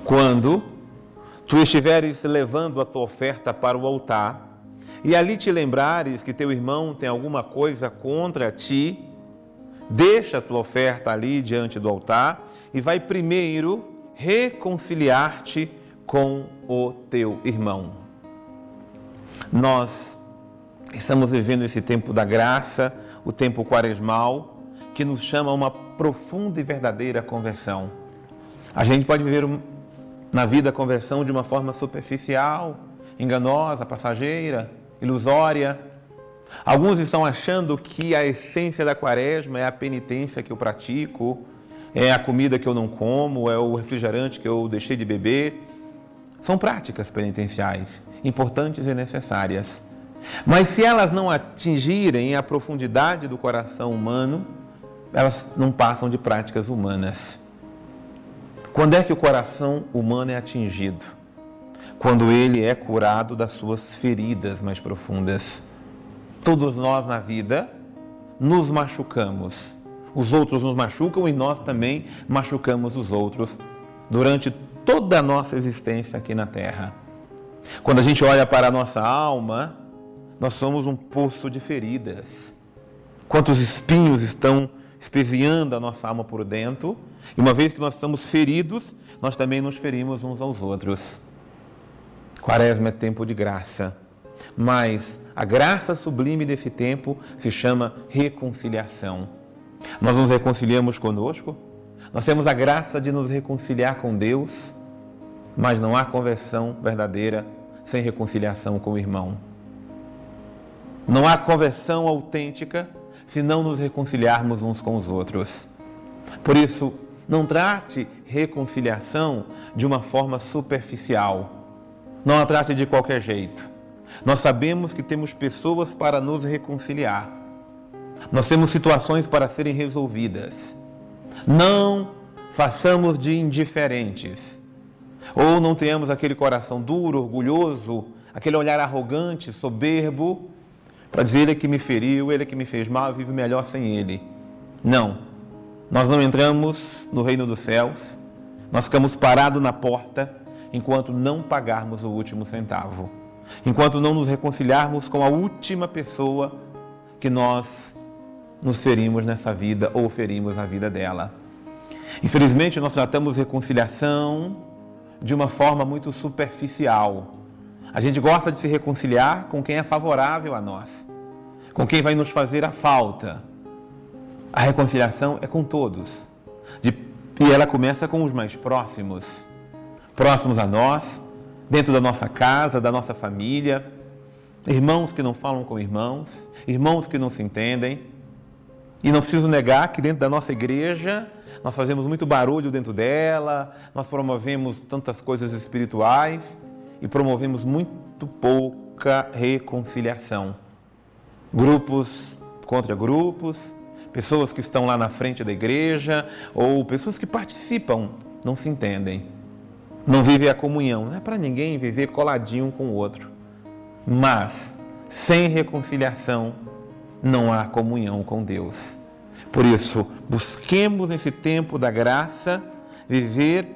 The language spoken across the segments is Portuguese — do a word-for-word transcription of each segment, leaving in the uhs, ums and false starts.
Quando tu estiveres levando a tua oferta para o altar e ali te lembrares que teu irmão tem alguma coisa contra ti, deixa a tua oferta ali diante do altar e vai primeiro reconciliar-te com o teu irmão. Nós estamos vivendo esse tempo da graça, o tempo quaresmal, que nos chama a uma profunda e verdadeira conversão. A gente pode viver na vida a conversão de uma forma superficial, enganosa, passageira, ilusória. Alguns estão achando que a essência da quaresma é a penitência que eu pratico, é a comida que eu não como, é o refrigerante que eu deixei de beber. São práticas penitenciais, importantes e necessárias. Mas se elas não atingirem a profundidade do coração humano, elas não passam de práticas humanas. Quando é que o coração humano é atingido? Quando ele é curado das suas feridas mais profundas. Todos nós na vida nos machucamos. Os outros nos machucam e nós também machucamos os outros durante toda a nossa existência aqui na Terra. Quando a gente olha para a nossa alma, nós somos um poço de feridas. Quantos espinhos estão espezinhando a nossa alma por dentro, e uma vez que nós estamos feridos, nós também nos ferimos uns aos outros. Quaresma é tempo de graça, mas a graça sublime desse tempo se chama reconciliação. Nós nos reconciliamos conosco, nós temos a graça de nos reconciliar com Deus, mas não há conversão verdadeira sem reconciliação com o irmão. Não há conversão autêntica se não nos reconciliarmos uns com os outros. Por isso, não trate reconciliação de uma forma superficial. Não a trate de qualquer jeito. Nós sabemos que temos pessoas para nos reconciliar. Nós temos situações para serem resolvidas. Não façamos de indiferentes. Ou não tenhamos aquele coração duro, orgulhoso, aquele olhar arrogante, soberbo, para dizer ele que me feriu, ele que me fez mal, eu vivo melhor sem ele. Não. Nós não entramos no reino dos céus, nós ficamos parados na porta enquanto não pagarmos o último centavo. Enquanto não nos reconciliarmos com a última pessoa que nós nos ferimos nessa vida ou ferimos a vida dela. Infelizmente, nós tratamos reconciliação de uma forma muito superficial. A gente gosta de se reconciliar com quem é favorável a nós, com quem vai nos fazer a falta. A reconciliação é com todos. De, e ela começa com os mais próximos. Próximos a nós, dentro da nossa casa, da nossa família. Irmãos que não falam com irmãos, irmãos que não se entendem. E não preciso negar que dentro da nossa igreja, nós fazemos muito barulho dentro dela, nós promovemos tantas coisas espirituais e promovemos muito pouca reconciliação. Grupos contra grupos, pessoas que estão lá na frente da igreja ou pessoas que participam, não se entendem. Não vivem a comunhão. Não é para ninguém viver coladinho um com o outro. Mas, sem reconciliação, não há comunhão com Deus. Por isso, busquemos nesse tempo da graça viver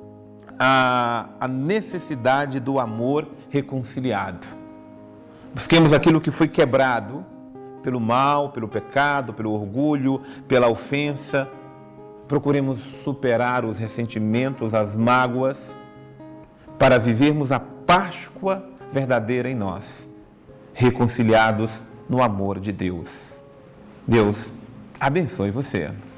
a, a necessidade do amor reconciliado. Busquemos aquilo que foi quebrado pelo mal, pelo pecado, pelo orgulho, pela ofensa. Procuremos superar os ressentimentos, as mágoas, para vivermos a Páscoa verdadeira em nós, reconciliados no amor de Deus. Deus abençoe você.